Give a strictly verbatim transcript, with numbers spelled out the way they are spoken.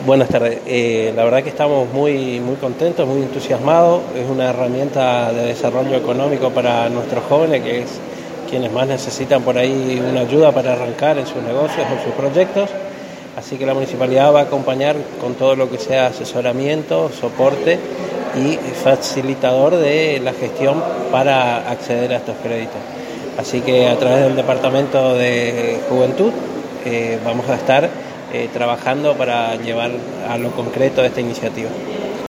Buenas tardes. Eh, la verdad que estamos muy, muy contentos, muy entusiasmados. Es una herramienta de desarrollo económico para nuestros jóvenes, que es quienes más necesitan por ahí una ayuda para arrancar en sus negocios o sus proyectos. Así que la municipalidad va a acompañar con todo lo que sea asesoramiento, soporte y facilitador de la gestión para acceder a estos créditos. Así que a través del Departamento de Juventud eh, vamos a estar eh, trabajando para llevar a lo concreto esta iniciativa.